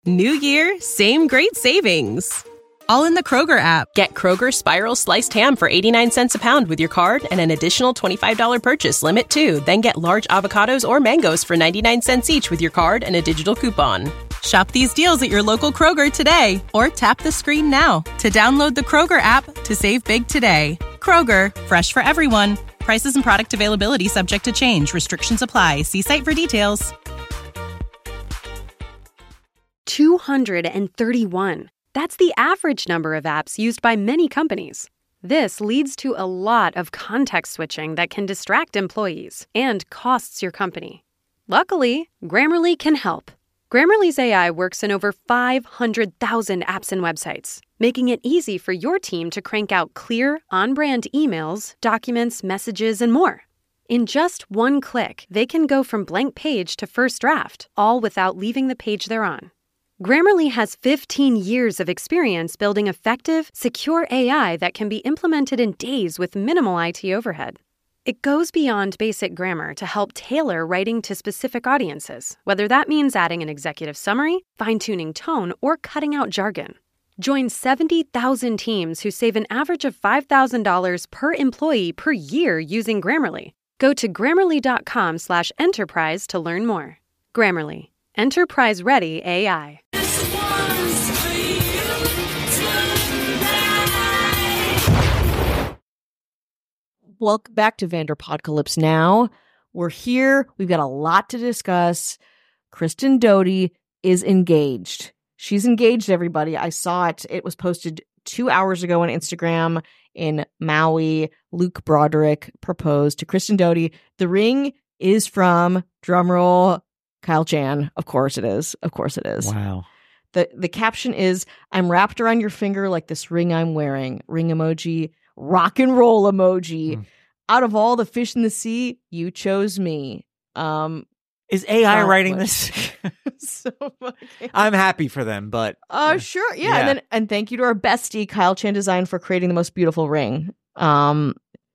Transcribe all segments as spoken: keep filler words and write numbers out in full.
New year, same great savings. All in the Kroger app. Get Kroger Spiral Sliced Ham for eighty-nine cents a pound with your card and an additional twenty-five dollars purchase limit, too. Then get large avocados or mangoes for ninety-nine cents each with your card and a digital coupon. Shop these deals at your local Kroger today or tap the screen now to download the Kroger app to save big today. Kroger, fresh for everyone. Prices and product availability subject to change. Restrictions apply. See site for details. two hundred thirty-one. That's the average number of apps used by many companies. This leads to a lot of context switching that can distract employees and costs your company. Luckily, Grammarly can help. Grammarly's A I works in over five hundred thousand apps and websites, making it easy for your team to crank out clear, on-brand emails, documents, messages, and more. In just one click, they can go from blank page to first draft, all without leaving the page they're on. Grammarly has fifteen years of experience building effective, secure A I that can be implemented in days with minimal I T overhead. It goes beyond basic grammar to help tailor writing to specific audiences, whether that means adding an executive summary, fine-tuning tone, or cutting out jargon. Join seventy thousand teams who save an average of five thousand dollars per employee per year using Grammarly. Go to grammarly.com slash enterprise to learn more. Grammarly. Enterprise-ready A I. Welcome back to Vanderpodcalypse Now. We're here. We've got a lot to discuss. Kristen Doute is engaged. She's engaged, everybody. I saw it. It was posted two hours ago on Instagram in Maui. Luke Broderick proposed to Kristen Doute. The ring is from, drumroll, Kyle Chan. Of course it is. Of course it is. Wow. The the caption is, I'm wrapped around your finger like this ring I'm wearing. Ring emoji, rock and roll emoji. Mm. Out of all the fish in the sea, you chose me. Um, is A I writing this? So fucking... I'm happy for them, but uh, uh sure, yeah. yeah. And then and thank you to our bestie Kyle Chan Design for creating the most beautiful ring. Um,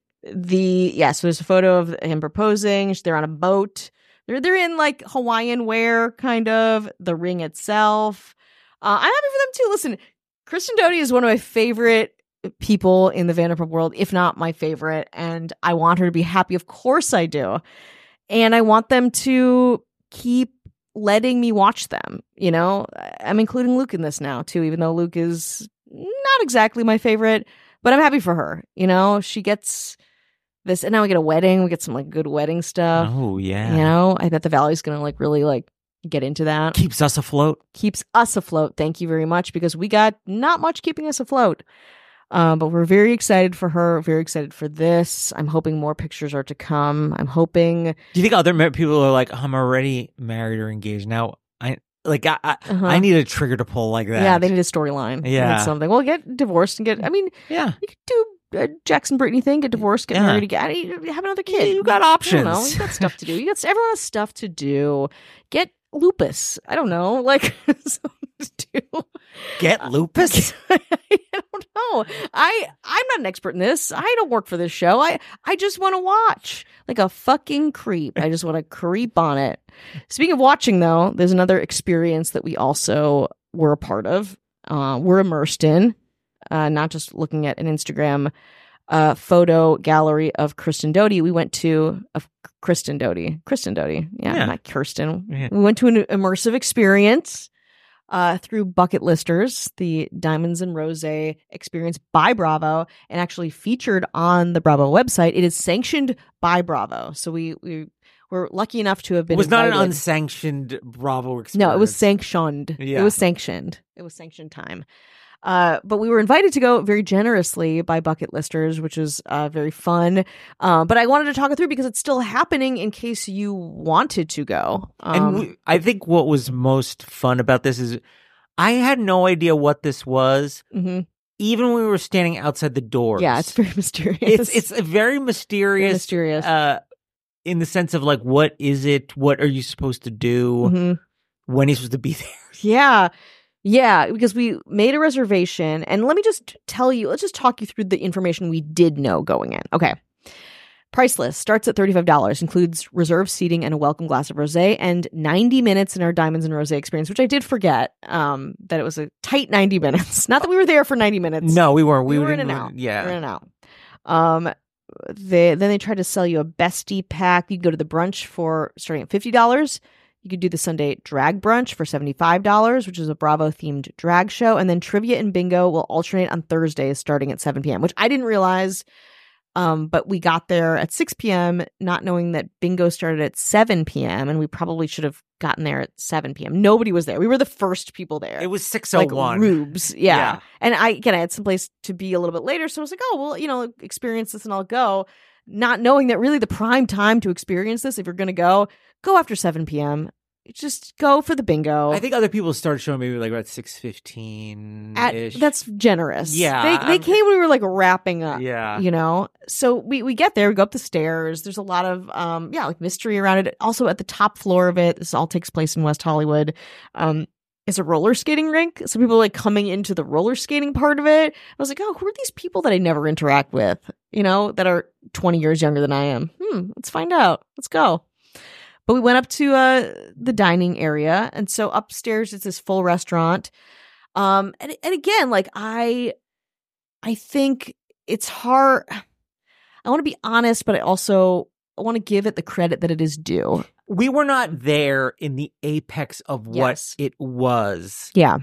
the yeah, so there's a photo of him proposing. They're on a boat. They're they're in like Hawaiian wear, kind of. The ring itself. Uh, I'm happy for them too. Listen, Kristen Doute is one of my favorite people in the Vanderpump world, if not my favorite, and I want her to be happy. Of course I do. And I want them to keep letting me watch them. You know, I'm including Luke in this now too, even though Luke is not exactly my favorite, but I'm happy for her. You know, she gets this, and now we get a wedding. We get some like good wedding stuff. Oh yeah. You know, I bet the Valley's gonna like really like get into that. Keeps us afloat. Keeps us afloat. Thank you very much, because we got not much keeping us afloat. Um, but we're very excited for her. Very excited for this. I'm hoping more pictures are to come. I'm hoping. Do you think other people are like, I'm already married or engaged now? I like I I, uh-huh. I need a trigger to pull like that. Yeah, they need a storyline. Yeah, something. Well, get divorced and get. I mean, yeah, you could do a Jackson Brittany thing. Get divorced, get yeah. married again. Have another kid. Yeah, you got options. I don't know. You got stuff to do. You got everyone has stuff to do. Get lupus. I don't know. Like something to do. Get lupus. I don't know. I I'm not an expert in this. I don't work for this show. I I just want to watch like a fucking creep. I just want to creep on it. Speaking of watching, though, there's another experience that we also were a part of. Uh, we're immersed in, uh, not just looking at an Instagram uh, photo gallery of Kristen Doute. We went to of Kristen Doute. Kristen Doute. Yeah, yeah. not Kirsten. Yeah. We went to an immersive experience. Uh, through Bucket Listers, the Diamonds and Rose experience by Bravo, and actually featured on the Bravo website. It is sanctioned by Bravo, so we we were lucky enough to have been. It was invited. not an unsanctioned Bravo experience. No, it was sanctioned. Yeah. It was sanctioned. It was sanctioned time. Uh, but we were invited to go very generously by Bucket Listers, which was uh, very fun. Uh, but I wanted to talk it through because it's still happening in case you wanted to go. Um, and we, I think what was most fun about this is I had no idea what this was. mm-hmm. Even when we were standing outside the doors. Yeah, it's very mysterious. It's it's a very mysterious. Very mysterious. Uh, in the sense of like, what is it? What are you supposed to do? Mm-hmm. When are you supposed to be there? Yeah. Yeah, because we made a reservation, and let me just tell you, let's just talk you through the information we did know going in. Okay. Price list starts at thirty-five dollars, includes reserved seating and a welcome glass of rosé, and ninety minutes in our Diamonds and Rosé experience, which I did forget um, that it was a tight ninety minutes. Not that we were there for ninety minutes. No, we weren't. We, We, were in didn't- and out. Yeah. We were in and out. Um, they, then they tried to sell you a bestie pack. You could go to the brunch for starting at fifty dollars. You could do the Sunday drag brunch for seventy-five dollars, which is a Bravo-themed drag show. And then trivia and bingo will alternate on Thursdays starting at seven p.m., which I didn't realize. Um, but we got there at six p.m., not knowing that bingo started at seven p.m., and we probably should have gotten there at seven p.m. Nobody was there. We were the first people there. It was six oh like one. rubes. Yeah. Yeah. And I, again, I had some place to be a little bit later. So I was like, oh, well, you know, experience this and I'll go. Not knowing that really the prime time to experience this, if you're going to go, go after seven p.m. Just go for the bingo. I think other people started showing maybe like about six fifteen ish. That's generous. Yeah, They, they I'm- came when we were like wrapping up. Yeah. You know? So we, we get there, we go up the stairs. There's a lot of, um, yeah, like mystery around it. Also at the top floor of it, this all takes place in West Hollywood. Um, It's a roller skating rink. So people are like coming into the roller skating part of it. I was like, oh, who are these people that I never interact with, you know, that are twenty years younger than I am? Hmm, let's find out. Let's go. But we went up to uh, the dining area. And so upstairs, it's this full restaurant. Um, and, and again, like I, I think it's hard. I want to be honest, but I also I want to give it the credit that it is due. We were not there in the apex of what Yes. it was, Yeah.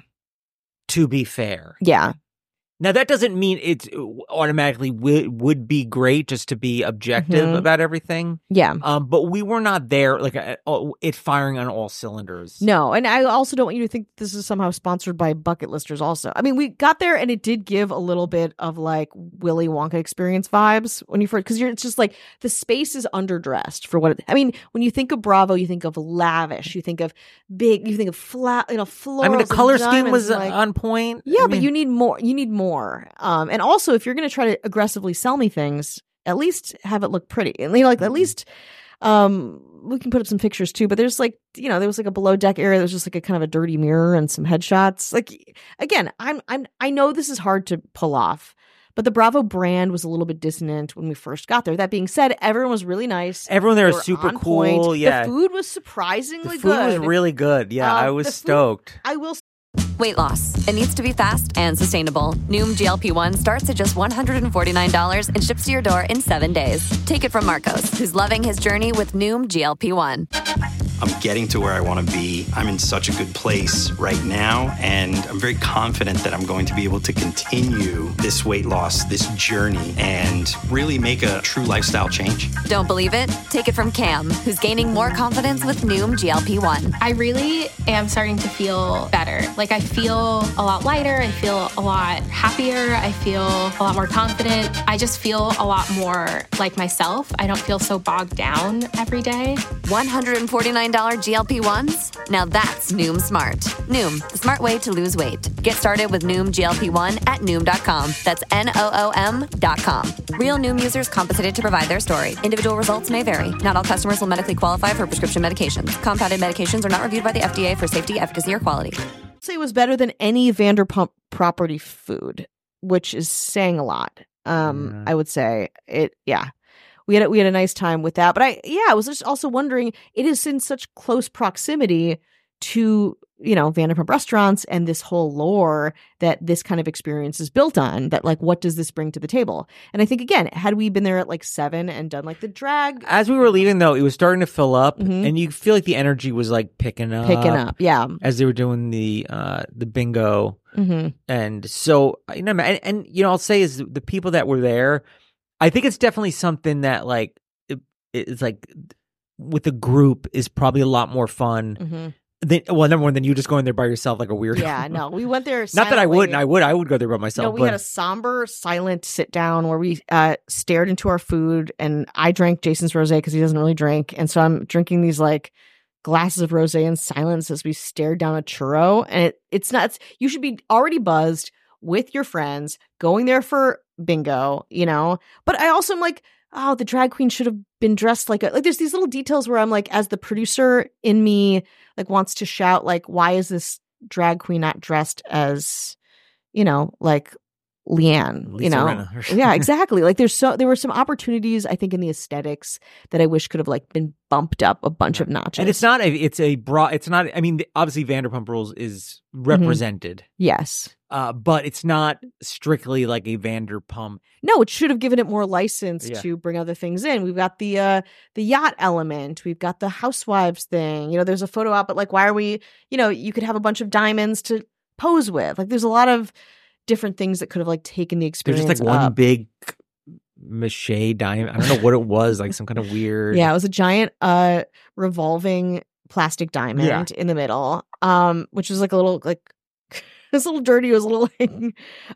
to be fair. Yeah. Now, that doesn't mean it automatically w- would be great just to be objective Mhm. about everything. Yeah. Um, but we were not there, like, uh, oh, it firing on all cylinders. No, and I also don't want you to think this is somehow sponsored by bucket listers also. I mean, we got there and it did give a little bit of like Willy Wonka experience vibes when you first, because you're, it's just like the space is underdressed for what it, I mean, when you think of Bravo, you think of lavish, you think of big, you think of flat, you know, florals. I mean, the and color scheme diamonds, was like, on point. yeah, I but mean, you need more. You need more. Um, and also, if you're going to try to aggressively sell me things, at least have it look pretty. And you know, like at least, um, we can put up some pictures too. But there's like, you know, there was like a below deck area. There's just like a kind of a dirty mirror and some headshots. Like, again, I'm, I'm, I know this is hard to pull off, but the Bravo brand was a little bit dissonant when we first got there. That being said, everyone was really nice. Everyone there They was were super on cool. point. Yeah. The food was surprisingly The food good. was really good. Yeah, Um, I was the food- stoked. I will. Weight loss. It needs to be fast and sustainable. Noom G L P one starts at just one hundred forty-nine dollars and ships to your door in seven days. Take it from Marcos, who's loving his journey with Noom G L P one. I'm getting to where I want to be. I'm in such a good place right now, and I'm very confident that I'm going to be able to continue this weight loss, this journey, and really make a true lifestyle change. Don't believe it? Take it from Cam, who's gaining more confidence with Noom G L P one. I really am starting to feel better. Like I feel a lot lighter. I feel a lot happier. I feel a lot more confident. I just feel a lot more like myself. I don't feel so bogged down every day. one hundred forty-nine dollars G L P ones? Now that's Noom Smart. Noom, the smart way to lose weight. Get started with Noom G L P one at Noom dot com. That's N O O M dot com. Real Noom users compensated to provide their story. Individual results may vary. Not all customers will medically qualify for prescription medications. Compounded medications are not reviewed by the F D A for safety, efficacy, or quality. Say it was better than any Vanderpump property food, which is saying a lot. Um, Yeah. I would say it. Yeah, we had a, we had a nice time with that. But I, yeah, I was just also wondering. It is in such close proximity to, you know, Vanderpump Restaurants and this whole lore that this kind of experience is built on. That like, what does this bring to the table? And I think again, had we been there at like seven and done like the drag As we were leaving, though, it was starting to fill up, Mhm. and you feel like the energy was like picking up, picking up, yeah. as they were doing the uh, the bingo. Mm-hmm. And so, you know, and, and you know, I'll say is the people that were there, I think it's definitely something that like it, it's like with a group is probably a lot more fun. Mm-hmm. Than, well, number one, than you just going there by yourself like a weirdo. Yeah, no, we went there. Not that I silently. wouldn't. I would. I would go there by myself. No, we but had a somber, silent sit down where we uh, stared into our food, and I drank Jason's rosé because he doesn't really drink, and so I'm drinking these like glasses of rosé in silence as we stared down a churro. And it, it's not. It's, you should be already buzzed with your friends going there for bingo, you know. But I also am like, oh, the drag queen should have been dressed like a, like. There's these little details where I'm like, as the producer in me, like wants to shout, like, why is this drag queen not dressed as, you know, like Leanne, Lisa you know? Rinna. Yeah, exactly. Like there's so there were some opportunities, I think, in the aesthetics that I wish could have like been bumped up a bunch of notches. And it's not a, it's a broad, it's not, I mean, obviously Vanderpump Rules is represented, yes. uh, but it's not strictly like a Vanderpump. No, it should have given it more license Yeah. to bring other things in. We've got the uh, the yacht element. We've got the housewives thing. You know, there's a photo out, but like, why are we? You know, you could have a bunch of diamonds to pose with. Like, there's a lot of different things that could have like taken the There's experience. just like one up. big mache diamond. I don't know what it was, like some kind of weird. Yeah, it was a giant uh revolving plastic diamond Yeah. in the middle, um, which was like a little like it was a little dirty. It was a little like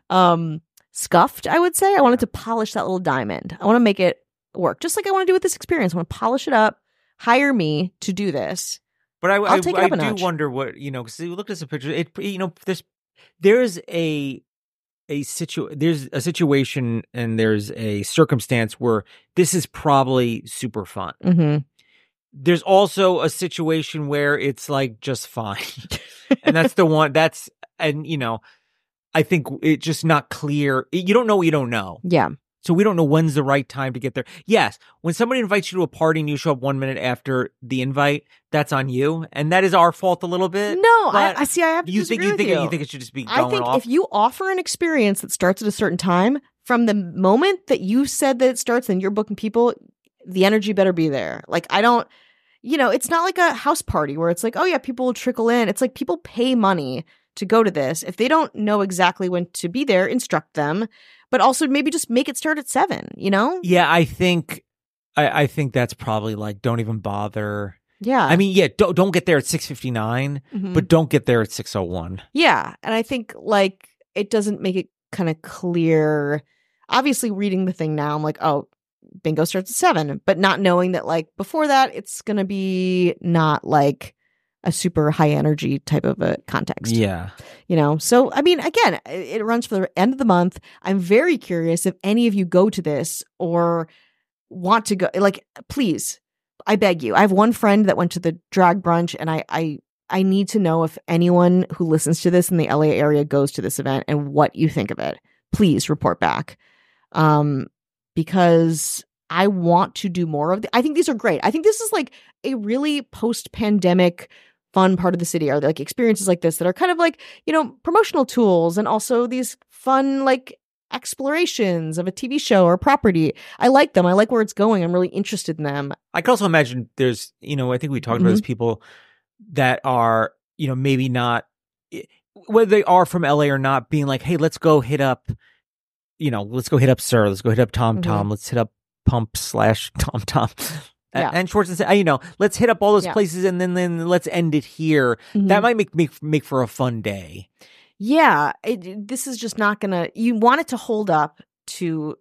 um scuffed, I would say. I wanted to polish that little diamond. I want to make it work, just like I want to do with this experience. I want to polish it up. Hire me to do this. But I, I'll I, take it I up a do notch. wonder what, you know, because you look at some pictures, it, you know, there's, there's a, a situ, there's a situation and there's a circumstance where this is probably super fun. Mm-hmm. There's also a situation where it's like just fine. And that's the one that's, and you know, I think it's just not clear. You don't know what you don't know. Yeah. So we don't know when's the right time to get there. Yes, when somebody invites you to a party and you show up one minute after the invite, that's on you, and that is our fault a little bit. No, I, but I see. I have to you think disagree you with think you. you think it should just be going I think off. if you offer an experience that starts at a certain time, from the moment that you said that it starts and you're booking people, the energy better be there. Like, I don't, you know, it's not like a house party where it's like, oh yeah, people will trickle in. It's like people pay money to go to this. If they don't know exactly when to be there, instruct them, but also maybe just make it start at seven, you know? Yeah, I think, I, I think that's probably like, don't even bother. Yeah. I mean, yeah, don't don't get there at six fifty-nine, Mhm. but don't get there at six oh one. Yeah. And I think like it doesn't make it kind of clear. Obviously, reading the thing now, I'm like, oh, bingo starts at seven, but not knowing that like before that, it's going to be not like a super high energy type of a context. Yeah. You know, so I mean, again, it, it runs for the end of the month. I'm very curious if any of you go to this or want to go. Like, please, I beg you. I have one friend that went to the drag brunch, and I, I, I need to know if anyone who listens to this in the L A area goes to this event and what you think of it. Please report back, um, because I want to do more of. The, I think these are great. I think this is like a really post-pandemic fun part of the city, are like experiences like this that are kind of like, you know, promotional tools and also these fun like explorations of a T V show or property. I like them. I like where it's going. I'm really interested in them. I can also imagine there's, you know, I think we talked about Mhm. those people that are, you know, maybe not, whether they are from L A or not, being like, hey, let's go hit up, you know, let's go hit up Sir, let's go hit up Tom Tom, let's hit up Pump slash Tom Tom. Yeah. And Schwartz and say, you know, let's hit up all those Yeah. places and then then let's end it here. Mhm. That might make make make for a fun day. Yeah, it, this is just not gonna. You want it to hold up to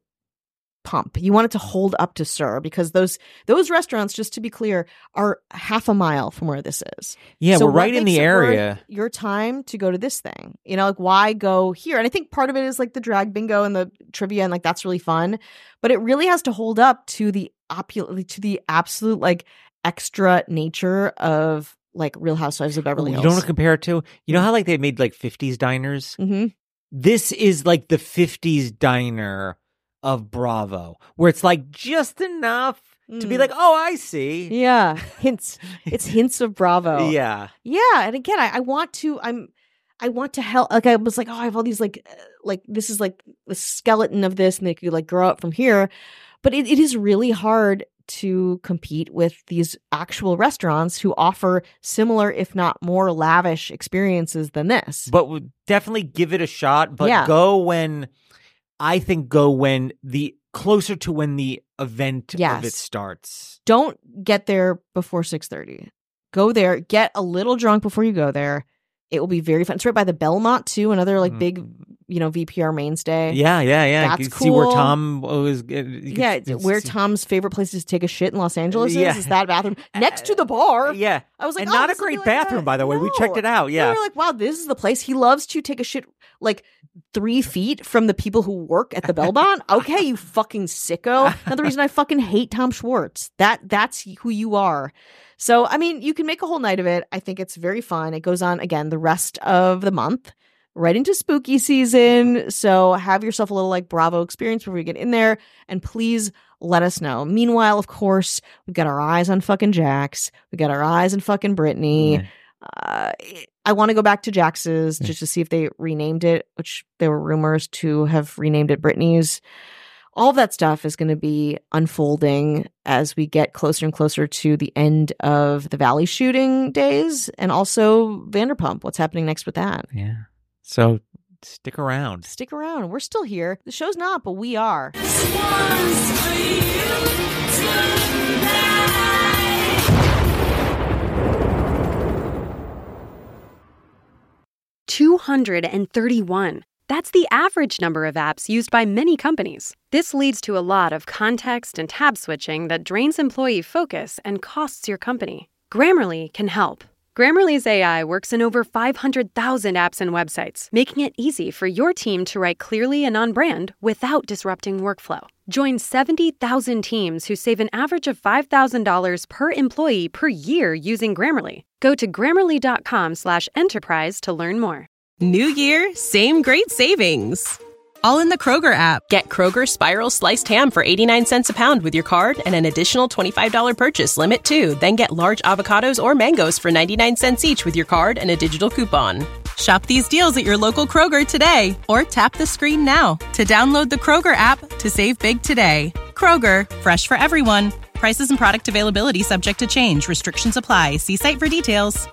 Pump. You want it to hold up to Sir, because those those restaurants, just to be clear, are half a mile from where this is. Yeah, So we're what right in makes the it worth area. Your time to go to this thing, you know, like why go here? And I think part of it is like the drag bingo and the trivia, and like that's really fun. But it really has to hold up to the opulent, to the absolute like extra nature of like Real Housewives of Beverly You Hills. don't want to compare it to, you know how like they made like fifties diners? Mm-hmm. This is like the fifties diner of Bravo, where it's like just enough to be Mm. like, oh, I see. Yeah, hints. It's hints of Bravo. Yeah. Yeah, and again, I, I want to. I'm. I want to help. Like I was like, oh, I have all these like, uh, like this is like the skeleton of this, and they could like grow up from here. But it, it is really hard to compete with these actual restaurants who offer similar, if not more lavish experiences than this. But would definitely give it a shot. But Yeah. go when, I think go when the, closer to when the event of Yes. it starts. Don't get there before six thirty. Go there, get a little drunk before you go there. It will be very fun. It's right by the Belmont too, another like Mm. big, you know, V P R mainstay. Yeah, yeah, yeah. That's you can see where cool. Tom was. You can Yeah, s- it's where see- Tom's favorite place to take a shit in Los Angeles Yeah. is, is that bathroom next to the bar. Yeah. I was like, and oh, not a this will be great like bathroom, that. by the way. We No. checked it out. We Yeah. were like, wow, this is the place. He loves to take a shit like three feet from the people who work at the Belmont. Okay, you fucking sicko. Another reason I fucking hate Tom Schwartz. That that's who you are. So, I mean, you can make a whole night of it. I think it's very fun. It goes on again the rest of the month. right into spooky season. So have yourself a little like Bravo experience before we get in there. And please let us know. Meanwhile, of course, we've got our eyes on fucking Jax. We got our eyes on fucking Brittany. Mm. Uh, I want to go back to Jax's just to see if they renamed it, which there were rumors to have renamed it Brittany's. All of that stuff is going to be unfolding as we get closer and closer to the end of the Valley shooting days, and also Vanderpump. What's happening next with that? Yeah. So stick around. Stick around. We're still here. The show's not, but we are. two hundred thirty-one. That's the average number of apps used by many companies. This leads to a lot of context and tab switching that drains employee focus and costs your company. Grammarly can help. Grammarly's A I works in over five hundred thousand apps and websites, making it easy for your team to write clearly and on brand without disrupting workflow. Join seventy thousand teams who save an average of five thousand dollars per employee per year using Grammarly. Go to grammarly.com slash enterprise to learn more. New year, same great savings. All in the Kroger app. Get Kroger Spiral Sliced Ham for eighty-nine cents a pound with your card and an additional twenty-five dollars purchase limit too. Then get large avocados or mangoes for ninety-nine cents each with your card and a digital coupon. Shop these deals at your local Kroger today or tap the screen now to download the Kroger app to save big today. Kroger, fresh for everyone. Prices and product availability subject to change. Restrictions apply. See site for details.